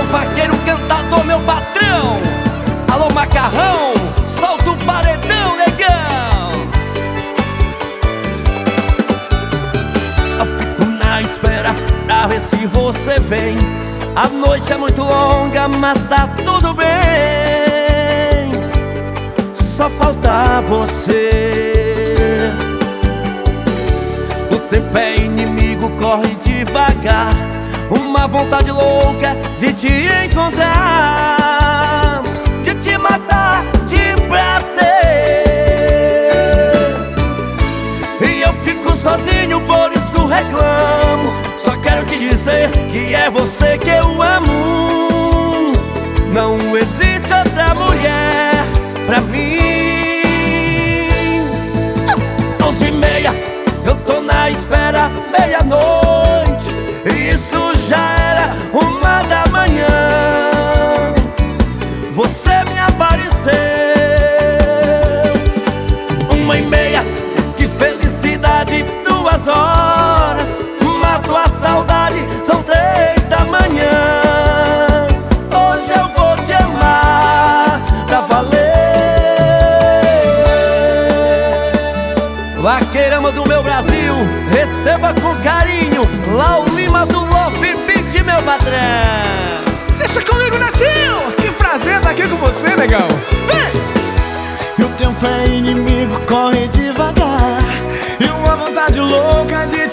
vaqueiro cantador, meu patrão. Alô, macarrão, solta o paredão, negão. Eu fico na espera pra ver se você vem. A noite é muito longa, mas tá tudo bem. Só falta você. O tempo é inimigo, corre devagar. Uma vontade louca de te encontrar, de te matar de prazer. E eu fico sozinho, por isso reclamo. Só quero te dizer que é você que eu amo. Não existe outra mulher pra mim. 11h30, eu tô na espera, meia-noite. Isso já era 1 da manhã. Você me apareceu. 1h30, que felicidade, 2 horas. Mato a saudade, são 3 da manhã. Hoje eu vou te amar pra valer. Vaqueirama do meu Brasil, receba com carinho Lau Lima do Love Beat, meu patrão. Deixa comigo, Netinho. Que prazer estar aqui com você, negão. Vem! E o tempo é inimigo, corre devagar. E uma vontade louca de